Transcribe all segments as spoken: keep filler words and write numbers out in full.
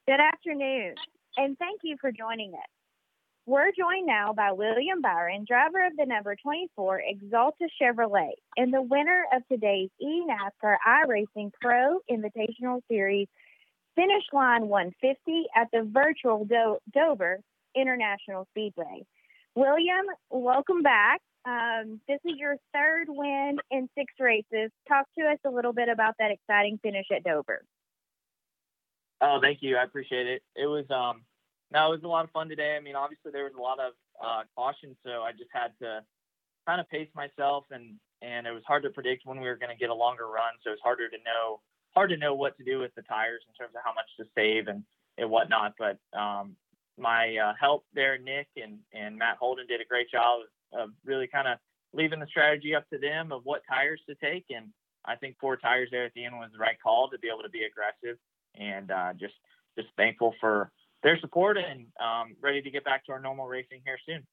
Good afternoon, and thank you for joining us. We're joined now by William Byron, driver of the number twenty-four Exalta Chevrolet, and the winner of today's eNASCAR iRacing Pro Invitational Series Finish Line one fifty at the virtual Do- Dover International Speedway. William, welcome back. Um, this is your third win in six races. Talk to us a little bit about that exciting finish at Dover. Oh, thank you. I appreciate it. It was, um, no, it was a lot of fun today. I mean, obviously there was a lot of uh, caution, so I just had to kind of pace myself, and, and it was hard to predict when we were going to get a longer run. So it's harder to know, hard to know what to do with the tires in terms of how much to save and, and whatnot. But um, my uh, help there, Nick and, and Matt Holden, did a great job of really kind of leaving the strategy up to them of what tires to take. And I think four tires there at the end was the right call to be able to be aggressive, and uh, just, just thankful for their support, and um, ready to get back to our normal racing here soon.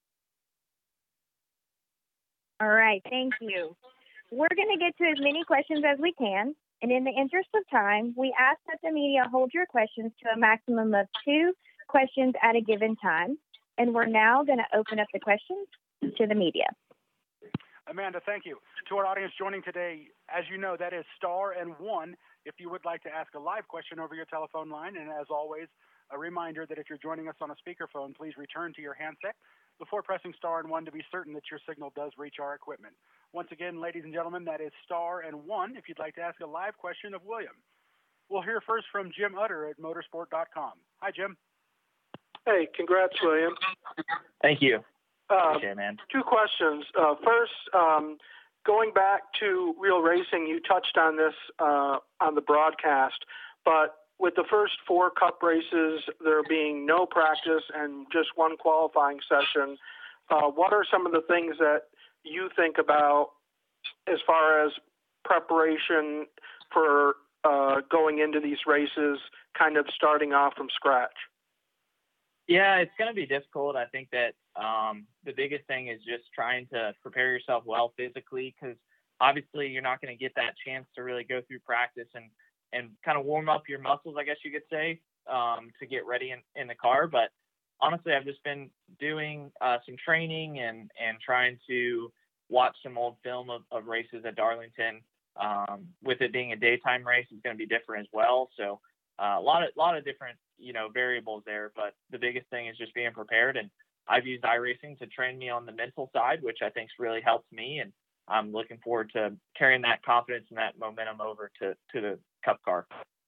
All right. Thank you. We're going to get to as many questions as we can. And in the interest of time, we ask that the media hold your questions to a maximum of two questions at a given time. And we're now going to open up the questions to the media. Amanda, thank you. To our audience joining today, as you know, that is star and one if you would like to ask a live question over your telephone line. And as always, a reminder that if you're joining us on a speakerphone, please return to your handset before pressing star and one to be certain that your signal does reach our equipment. Once again, ladies and gentlemen, that is star and one if you'd like to ask a live question of William. We'll hear first from Jim Utter at motorsport dot com. Hi, Jim. Hey, congrats, William. Thank you. Uh, it, man. Two questions. Uh, first, um, going back to real racing, you touched on this uh, on the broadcast, but with the first four Cup races, there being no practice and just one qualifying session, uh, what are some of the things that you think about as far as preparation for uh, going into these races, kind of starting off from scratch? Yeah, it's going to be difficult. I think that um, the biggest thing is just trying to prepare yourself well physically, because obviously you're not going to get that chance to really go through practice and, and kind of warm up your muscles, I guess you could say, um, to get ready in, in the car. But honestly, I've just been doing uh, some training and, and trying to watch some old film of, of races at Darlington. Um, with it being a daytime race, it's going to be different as well. So uh, a lot of, lot of different, you know, variables there, but the biggest thing is just being prepared. And I've used iRacing to train me on the mental side, which I think's really helped me. And I'm looking forward to carrying that confidence and that momentum over to, to the Cup car.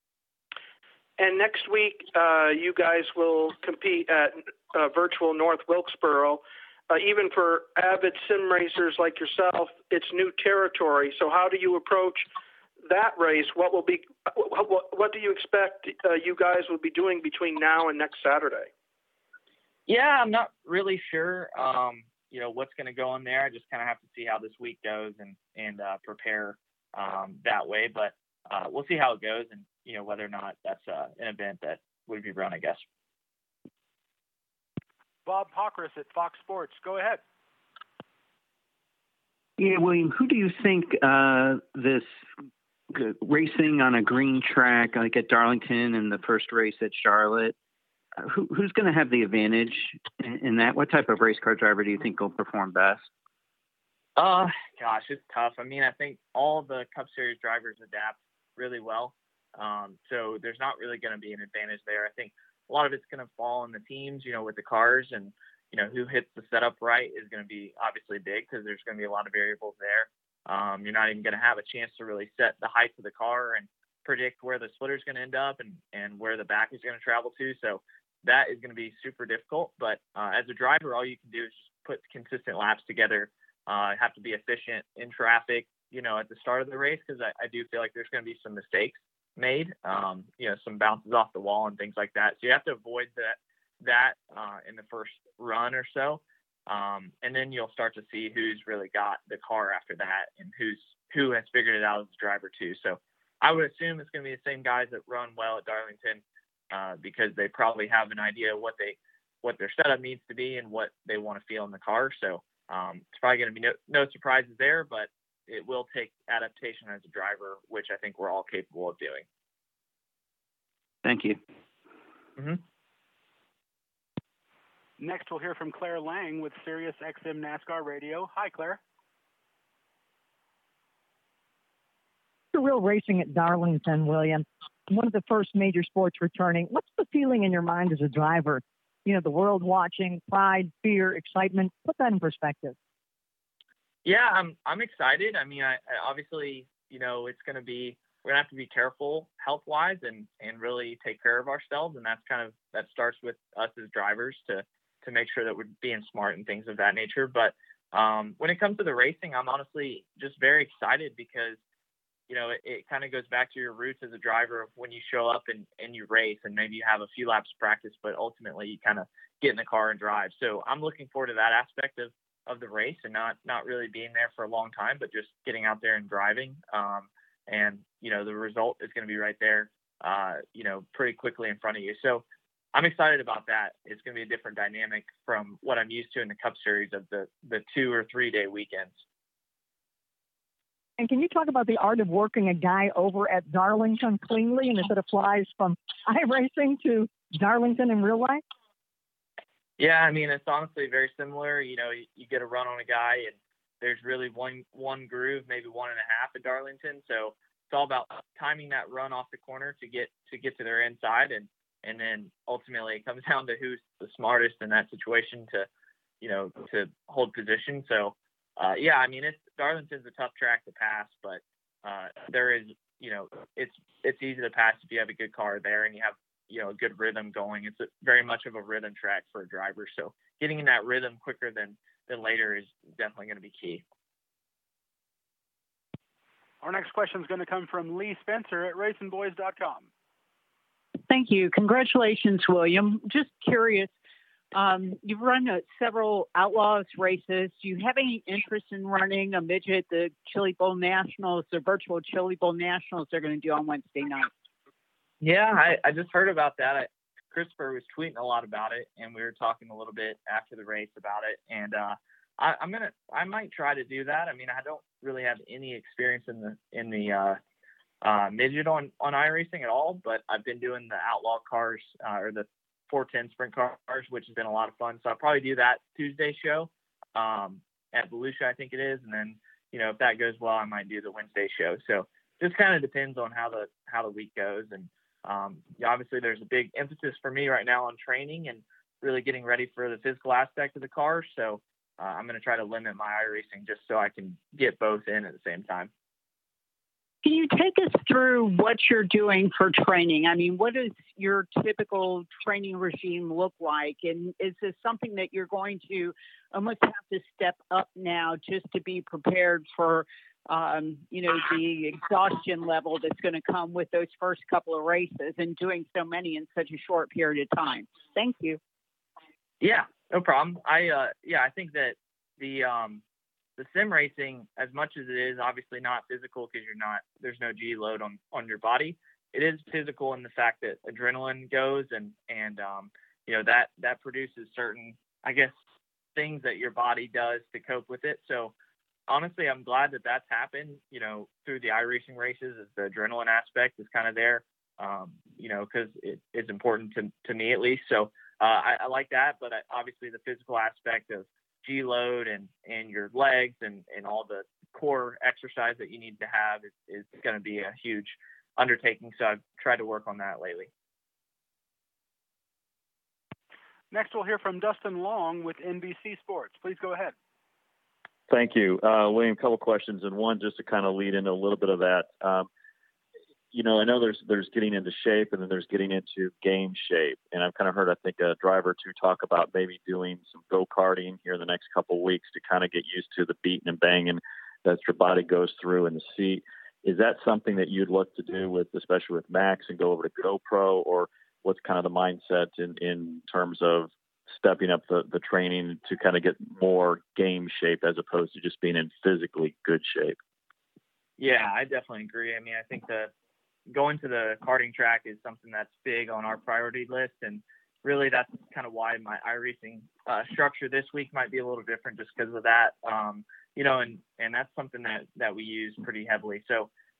And next week, uh, you guys will compete at uh, virtual North Wilkesboro. Uh, even for avid sim racers like yourself, it's new territory. So how do you approach that race? What will be, what, what, what do you expect uh, you guys will be doing between now and next Saturday? Yeah, I'm not really sure, um, you know, what's going to go on there. I just kind of have to see how this week goes and, and uh, prepare um, that way. But uh, we'll see how it goes, and, you know, whether or not that's uh, an event that would be run, I guess. Bob Pockrass at Fox Sports. Go ahead. Yeah, William, who do you think uh, this racing on a green track, like at Darlington and the first race at Charlotte, uh, who, who's going to have the advantage in, in that? What type of race car driver do you think will perform best? Uh, gosh, it's tough. I mean, I think all the Cup Series drivers adapt really well. Um, so there's not really going to be an advantage there. I think a lot of it's going to fall on the teams, you know, with the cars, and, you know, who hits the setup right is going to be obviously big, because there's going to be a lot of variables there. Um, you're not even going to have a chance to really set the height of the car and predict where the splitter is going to end up and, and where the back is going to travel to. So that is going to be super difficult. But uh, as a driver, all you can do is just put consistent laps together. Uh, have to be efficient in traffic, you know, at the start of the race, because I, I do feel like there's going to be some mistakes made, um, you know, some bounces off the wall and things like that. So you have to avoid that, that uh, in the first run or so. Um, and then you'll start to see who's really got the car after that, and who's, who has figured it out as a driver too. So I would assume it's going to be the same guys that run well at Darlington, uh, because they probably have an idea of what they, what their setup needs to be and what they want to feel in the car. So um, it's probably going to be no, no surprises there, but it will take adaptation as a driver, which I think we're all capable of doing. Thank you. Mm-hmm. Next, we'll hear from Claire Lang with Sirius X M NASCAR Radio. Hi, Claire. Real racing at Darlington, William, one of the first major sports returning. What's the feeling in your mind as a driver? You know, the world watching, pride, fear, excitement. Put that in perspective. Yeah, I'm I'm excited. I mean, I, I obviously, you know, it's going to be, we're going to have to be careful health-wise and, and really take care of ourselves. And that's kind of, that starts with us as drivers to, to make sure that we're being smart and things of that nature. But um, when it comes to the racing, I'm honestly just very excited because, you know, it, it kind of goes back to your roots as a driver of when you show up and, and you race and maybe you have a few laps of practice, but ultimately you kind of get in the car and drive. So I'm looking forward to that aspect of, of the race and not, not really being there for a long time, but just getting out there and driving. Um, and, you know, the result is going to be right there, uh, you know, pretty quickly in front of you. So I'm excited about that. It's going to be a different dynamic from what I'm used to in the Cup Series of the, the two or three day weekends. And can you talk about the art of working a guy over at Darlington cleanly and if it applies from iRacing to Darlington in real life? Yeah, I mean, it's honestly very similar. You know, you, you get a run on a guy and there's really one one groove, maybe one and a half at Darlington. So it's all about timing that run off the corner to get to get to their inside. And, and then ultimately it comes down to who's the smartest in that situation to, you know, to hold position. So, uh, yeah, I mean, it's Darlington's a tough track to pass, but uh, there is, you know, it's it's easy to pass if you have a good car there and you have, you know, a good rhythm going. It's a, very much of a rhythm track for a driver. So getting in that rhythm quicker than, than later is definitely going to be key. Our next question is going to come from Lee Spencer at racing boys dot com. Thank you. Congratulations, William. Just curious, um, you've run uh, several Outlaws races. Do you have any interest in running a midget, the Chili Bowl Nationals, the virtual Chili Bowl Nationals they're going to do on Wednesday night? Yeah, I, I just heard about that. I, Christopher was tweeting a lot about it, and we were talking a little bit after the race about it. And uh, I, I'm gonna, I might try to do that. I mean, I don't really have any experience in the in the uh, uh, midget on on iRacing at all, but I've been doing the Outlaw cars uh, or the four ten sprint cars, which has been a lot of fun. So I'll probably do that Tuesday show um, at Volusia, I think it is, and then you know if that goes well, I might do the Wednesday show. So just kind of depends on how the how the week goes. And Um, obviously, there's a big emphasis for me right now on training and really getting ready for the physical aspect of the car. So uh, I'm going to try to limit my iRacing just so I can get both in at the same time. Can you take us through what you're doing for training? I mean, what does your typical training regime look like? And is this something that you're going to almost have to step up now just to be prepared for Um, you know, the exhaustion level that's going to come with those first couple of races and doing so many in such a short period of time? Thank you. Yeah, no problem. I, uh, yeah, I think that the, um, the sim racing, as much as it is obviously not physical because you're not, there's no G load on, on your body. It is physical in the fact that adrenaline goes and, and, um, you know, that, that produces certain, I guess, things that your body does to cope with it. So, honestly, I'm glad that that's happened, you know, through the iRacing races as the adrenaline aspect is kind of there, um, you know, because it, it's important to, to me at least. So uh, I, I like that. But I, obviously the physical aspect of G load and, and your legs and, and all the core exercise that you need to have is, is going to be a huge undertaking. So I've tried to work on that lately. Next, we'll hear from Dustin Long with N B C Sports. Please go ahead. Thank you. Uh, William, a couple questions, and one just to kind of lead into a little bit of that. Um, you know, I know there's there's getting into shape, and then there's getting into game shape. And I've kind of heard, I think, a driver or two talk about maybe doing some go-karting here in the next couple of weeks to kind of get used to the beating and banging that your body goes through in the seat. Is that something that you'd look to do with, especially with Max, and go over to GoPro, or what's kind of the mindset in, in terms of stepping up the, the training to kind of get more game shape as opposed to just being in physically good shape? Yeah, I definitely agree. I mean, I think that going to the karting track is something that's big on our priority list. And really that's kind of why my iRacing uh, structure this week might be a little different just because of that. Um, you know, and, and that's something that, that we use pretty heavily. So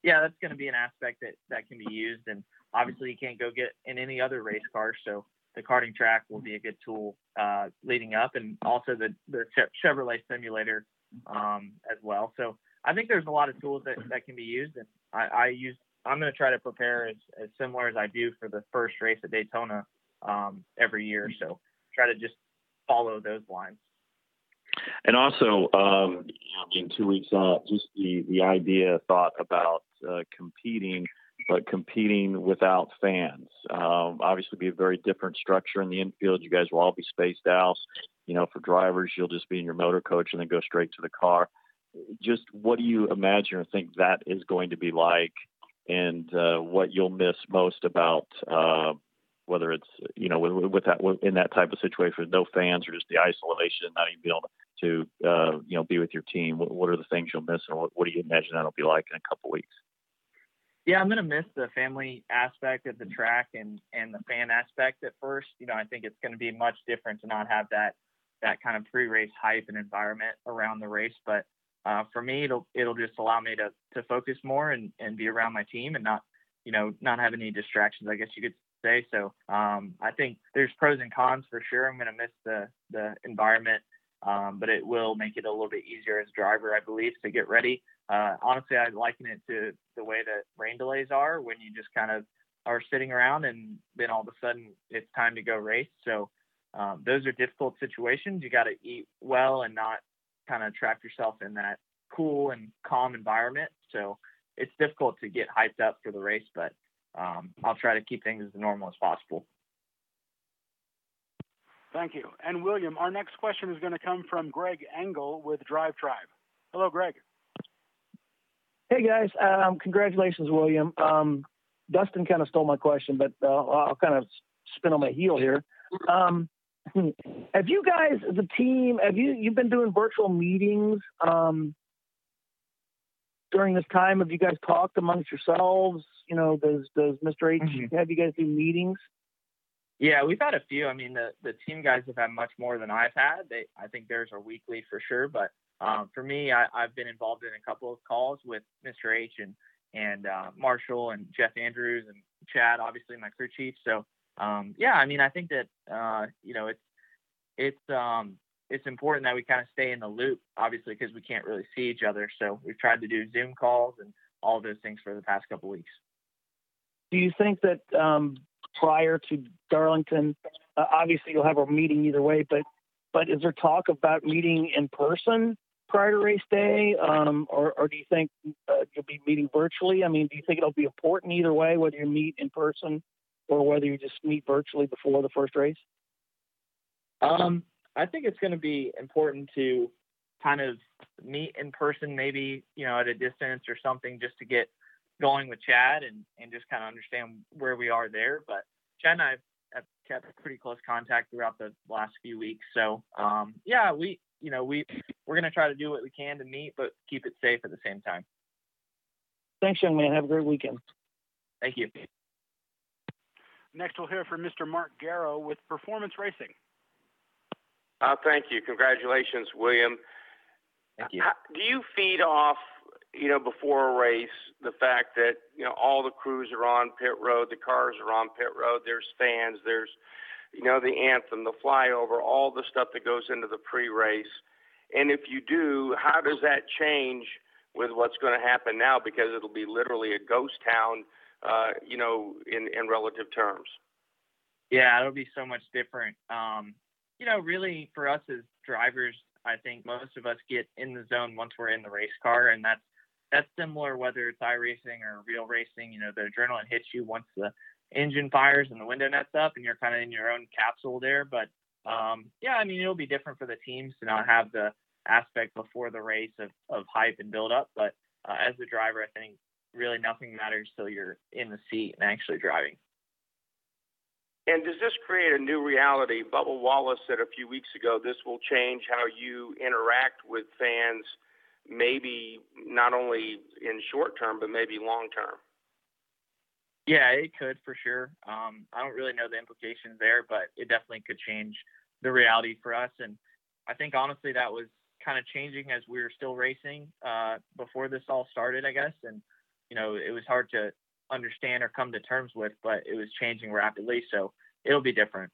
yeah, that's going to be an aspect that, that can be used. And obviously you can't go get in any other race car. So the karting track will be a good tool uh, leading up, and also the, the Chevrolet simulator um, as well. So I think there's a lot of tools that, that can be used. And I, I use, I'm going to try to prepare as, as similar as I do for the first race at Daytona um, every year. So try to just follow those lines. And also, um, I mean, two weeks out, just the, the idea, thought about uh, competing, but competing without fans. Um, obviously, be a very different structure in the infield. You guys will all be spaced out. You know, for drivers, you'll just be in your motor coach and then go straight to the car. Just what do you imagine or think that is going to be like, and uh, what you'll miss most about uh, whether it's, you know, with, with that, in that type of situation with no fans or just the isolation, not even being able to, uh, you know, be with your team? What, what are the things you'll miss, and what, what do you imagine that'll be like in a couple of weeks? Yeah, I'm going to miss the family aspect of the track and, and the fan aspect at first. You know, I think it's going to be much different to not have that, that kind of pre-race hype and environment around the race. But uh, for me, it'll, it'll just allow me to, to focus more and, and be around my team and not, you know, not have any distractions, I guess you could say. So um, I think there's pros and cons for sure. I'm going to miss the, the environment, um, but it will make it a little bit easier as a driver, I believe, to get ready. Uh, honestly, I liken it to the way that rain delays are, when you just kind of are sitting around and then all of a sudden it's time to go race. So um, those are difficult situations. You got to eat well and not kind of trap yourself in that cool and calm environment. So it's difficult to get hyped up for the race, but um, I'll try to keep things as normal as possible. Thank you. And William, our next question is going to come from Greg Engel with Drive Tribe. Hello, Greg. Hey guys, um, congratulations, William. Um, Dustin kind of stole my question, but uh, I'll kind of spin on my heel here. Um, have you guys, as a team, have you you've been doing virtual meetings um, during this time? Have you guys talked amongst yourselves? You know, does does Mister H mm-hmm. have you guys do meetings? Yeah, we've had a few. I mean, the the team guys have had much more than I've had. They, I think theirs are weekly for sure, but. Um, for me, I, I've been involved in a couple of calls with Mister H and, and uh, Marshall and Jeff Andrews and Chad, obviously my crew chief. So, um, yeah, I mean, I think that, uh, you know, it's, it's, um, it's important that we kind of stay in the loop, obviously, because we can't really see each other. So we've tried to do Zoom calls and all of those things for the past couple of weeks. Do you think that um, prior to Darlington, uh, obviously you'll have a meeting either way, but, but is there talk about meeting in person prior to race day, um, or, or do you think uh, you'll be meeting virtually? I mean, do you think it'll be important either way, whether you meet in person or whether you just meet virtually before the first race? Um, I think it's going to be important to kind of meet in person, maybe, you know, at a distance or something, just to get going with Chad and, and just kind of understand where we are there. But Chad and I have, have kept pretty close contact throughout the last few weeks. So, um, yeah, we, you know, we, we're going to try to do what we can to meet, but keep it safe at the same time. Thanks, young man. Have a great weekend. Thank you. Next, we'll hear from Mister Mark Garrow with Performance Racing. Uh, thank you. Congratulations, William. Thank you. How, do you feed off, you know, before a race, the fact that, you know, all the crews are on pit road, the cars are on pit road, there's fans, there's, you know, the anthem, the flyover, all the stuff that goes into the pre-race. And if you do, how does that change with what's going to happen now? Because it'll be literally a ghost town, uh, you know, in, in relative terms. Yeah, it'll be so much different. Um, you know, really for us as drivers, I think most of us get in the zone once we're in the race car, and that's, that's similar whether it's iRacing or real racing. You know, the adrenaline hits you once the engine fires and the window nets up and you're kind of in your own capsule there. But um, yeah, I mean, it'll be different for the teams to not have the aspect before the race of, of hype and build up. But uh, as a driver, I think really nothing matters till you're in the seat and actually driving. And does this create a new reality? Bubba Wallace said a few weeks ago, this will change how you interact with fans, maybe not only in short term, but maybe long term. Yeah, it could for sure. Um, I don't really know the implications there, but it definitely could change the reality for us. And I think honestly that was kind of changing as we were still racing uh, before this all started, I guess. And you know, it was hard to understand or come to terms with, but it was changing rapidly. So it'll be different.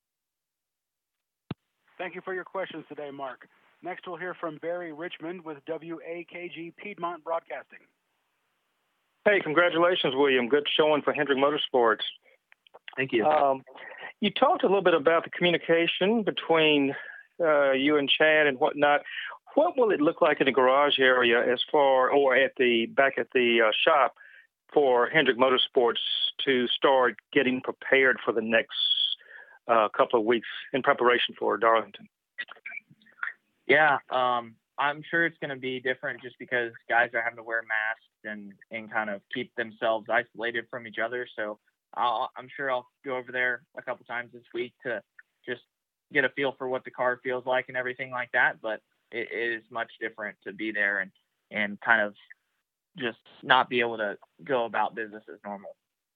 Thank you for your questions today, Mark. Next, we'll hear from Barry Richmond with W A K G Piedmont Broadcasting. Hey, congratulations, William. Good showing for Hendrick Motorsports. Thank you. Um, you talked a little bit about the communication between uh, you and Chad and whatnot. What will it look like in the garage area as far, or at the back at the uh, shop for Hendrick Motorsports to start getting prepared for the next uh, couple of weeks in preparation for Darlington? Yeah, um, I'm sure it's going to be different just because guys are having to wear masks and, and kind of keep themselves isolated from each other. So I'll, I'm sure I'll go over there a couple times this week to just get a feel for what the car feels like and everything like that. But it, it is much different to be there and, and kind of just not be able to go about business as normal.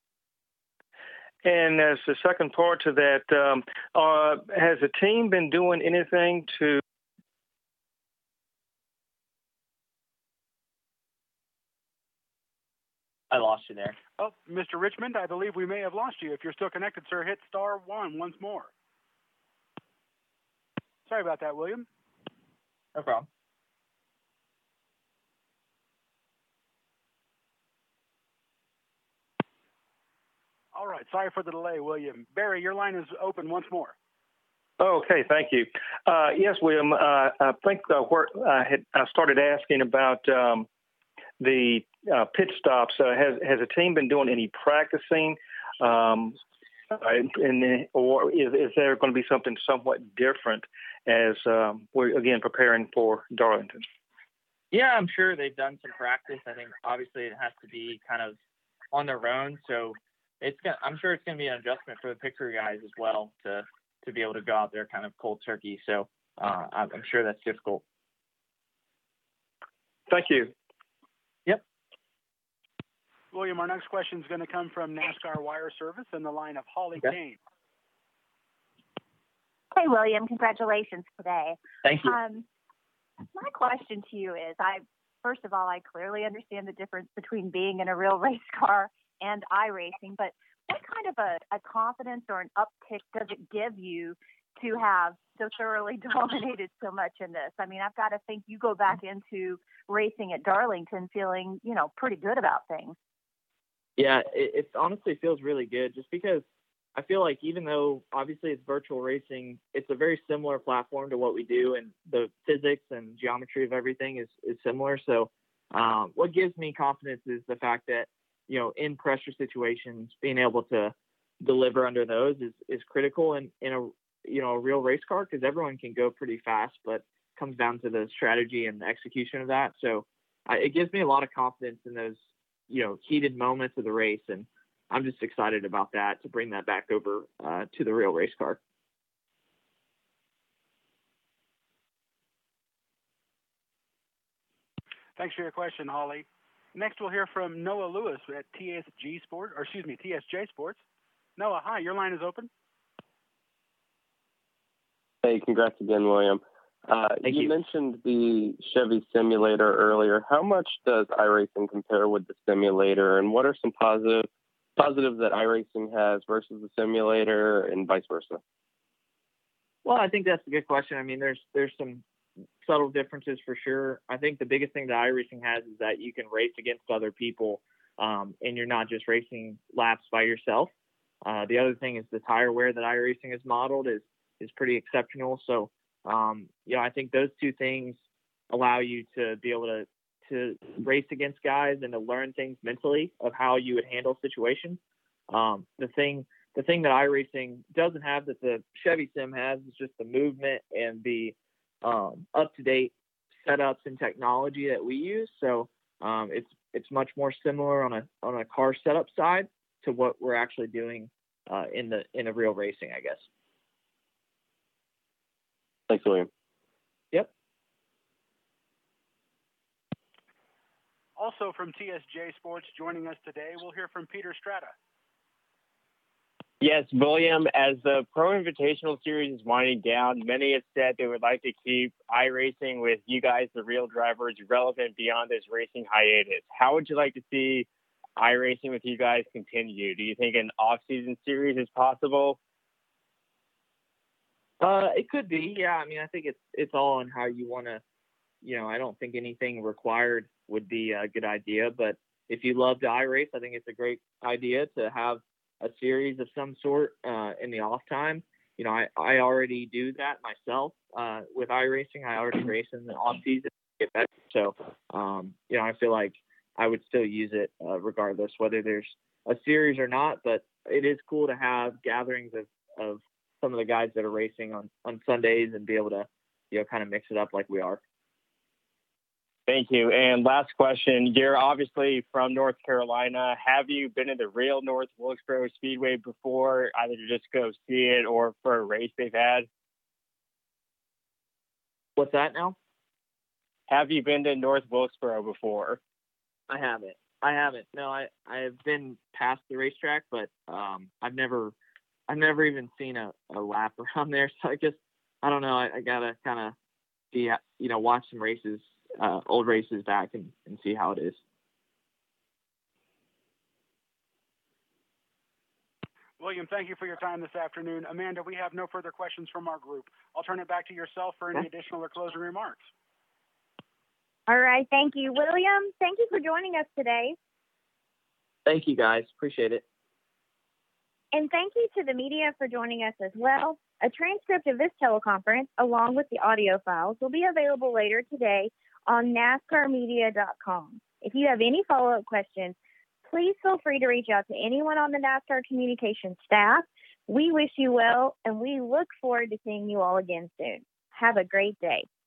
And as the second part to that, um, uh, has the team been doing anything to I lost you there. Oh, Mister Richmond, I believe we may have lost you. If you're still connected, sir, hit star one once more. Sorry about that, William. No problem. All right. Sorry for the delay, William. Barry, your line is open once more. Okay, thank you. Uh, yes, William, uh, I think uh, where I had I started asking about um, the uh, pit stops. Uh, has has the team been doing any practicing, um, and or is, is there going to be something somewhat different as um, we're again preparing for Darlington? Yeah, I'm sure they've done some practice. I think obviously it has to be kind of on their own, so it's gonna, I'm sure it's going to be an adjustment for the pit crew guys as well to to be able to go out there kind of cold turkey. So uh, I'm sure that's difficult. Thank you. Yep. William, our next question is going to come from NASCAR Wire Service in the line of Holly Okay. Kane. Hey, William, congratulations today. Thank you. Um, my question to you is, I first of all, I clearly understand the difference between being in a real race car and iRacing, but what kind of a, a confidence or an uptick does it give you to have so thoroughly dominated so much in this? I mean, I've got to think you go back into racing at Darlington feeling, you know, pretty good about things. Yeah, it, it honestly feels really good just because I feel like even though obviously it's virtual racing, it's a very similar platform to what we do, and the physics and geometry of everything is, is similar. So um, what gives me confidence is the fact that, you know, in pressure situations, being able to deliver under those is, is critical in, in a, you know, a real race car, because everyone can go pretty fast, but it comes down to the strategy and the execution of that. So I, it gives me a lot of confidence in those, you know, heated moments of the race. And I'm just excited about that, to bring that back over uh, to the real race car. Thanks for your question, Holly. Next, we'll hear from Noah Lewis at T S G Sports, or excuse me, T S J Sports. Noah, hi, your line is open. Hey, congrats again, William. Uh, Thank you, you. mentioned the Chevy simulator earlier. How much does iRacing compare with the simulator, and what are some positive positives that iRacing has versus the simulator, and vice versa? Well, I think that's a good question. I mean, there's there's some subtle differences for sure. I think the biggest thing that iRacing has is that you can race against other people, um, and you're not just racing laps by yourself. Uh, the other thing is the tire wear that iRacing is modeled is is pretty exceptional. So, um, you know, I think those two things allow you to be able to to race against guys and to learn things mentally of how you would handle situations. Um, the thing the thing that iRacing doesn't have that the Chevy Sim has is just the movement and the um, up-to-date setups and technology that we use. So um, it's it's much more similar on a on a car setup side to what we're actually doing uh, in the in a real racing, I guess. Thanks, William. Yep. Also from T S J Sports, joining us today, we'll hear from Peter Strata. Yes, William, as the Pro Invitational Series is winding down, many have said they would like to keep iRacing with you guys, the real drivers, relevant beyond this racing hiatus. How would you like to see iRacing with you guys continue? Do you think an off-season series is possible? Uh, it could be, yeah. I mean, I think it's it's all on how you want to, you know, I don't think anything required would be a good idea, but if you love to iRace, I think it's a great idea to have a series of some sort uh, in the off time. You know, I, I already do that myself uh, with iRacing. I already race in the off season to get better. So, um, you know, I feel like I would still use it uh, regardless whether there's a series or not. But it is cool to have gatherings of, of some of the guys that are racing on, on Sundays and be able to, you know, kind of mix it up like we are. Thank you. And last question, you're obviously from North Carolina. Have you been to the real North Wilkesboro Speedway before, either to just go see it or for a race they've had? What's that now? Have you been to North Wilkesboro before? I haven't. I haven't. No, I, I have been past the racetrack, but um, I've never I've never even seen a, a lap around there. So I guess, I don't know, I, I got to kind of see, you know, watch some races, uh, old races back and, and see how it is. William, thank you for your time this afternoon. Amanda, we have no further questions from our group. I'll turn it back to yourself for any additional or closing remarks. All right. Thank you, William. Thank you for joining us today. Thank you, guys. Appreciate it. And thank you to the media for joining us as well. A transcript of this teleconference, along with the audio files, will be available later today on NASCAR media dot com. If you have any follow-up questions, please feel free to reach out to anyone on the NASCAR communications staff. We wish you well, and we look forward to seeing you all again soon. Have a great day.